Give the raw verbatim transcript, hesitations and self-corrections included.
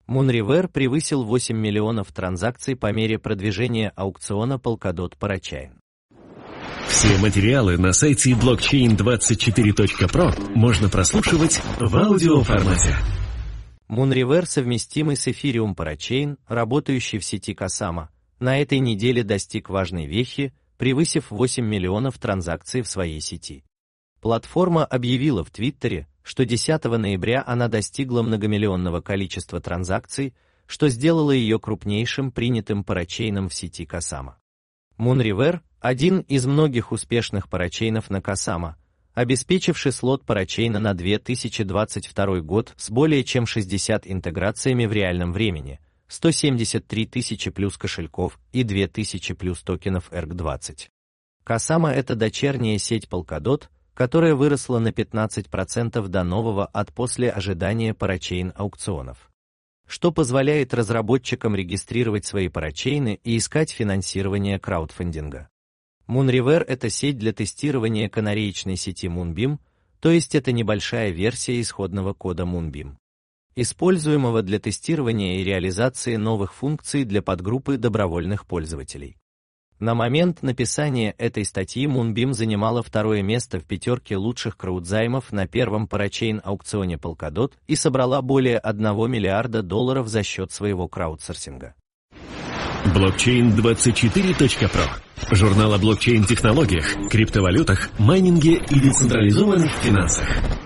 Moonriver превысил восемь миллионов транзакций по мере продвижения аукциона Polkadot Parachain. Все материалы на сайте блокчейн двадцать четыре точка про можно прослушивать в аудиоформате. Moonriver, совместимый с Ethereum Parachain, работающий в сети Kasama, на этой неделе достиг важной вехи, превысив восемь миллионов транзакций в своей сети. Платформа объявила в Твиттере, что десятого ноября она достигла многомиллионного количества транзакций, что сделало ее крупнейшим принятым парачейном в сети Kasama. Moonriver – один из многих успешных парачейнов на Kasama, обеспечивший слот парачейна на две тысячи двадцать второй год с более чем шестьюдесятью интеграциями в реальном времени, сто семьдесят три тысячи плюс кошельков и две тысячи плюс токенов эр джи двадцать. Kasama – это дочерняя сеть Polkadot, которая выросла на пятнадцать процентов до нового от после ожидания парачейн аукционов, что позволяет разработчикам регистрировать свои парачейны и искать финансирование краудфандинга. Moonriver – это сеть для тестирования канареечной сети Moonbeam, то есть это небольшая версия исходного кода Moonbeam, используемого для тестирования и реализации новых функций для подгруппы добровольных пользователей. На момент написания этой статьи Moonbeam занимала второе место в пятерке лучших краудзаймов на первом парачейн-аукционе Polkadot и собрала более одного миллиарда долларов за счет своего краудсорсинга. блокчейн двадцать четыре точка про. Журнал о блокчейн-технологиях, криптовалютах, майнинге и децентрализованных финансах.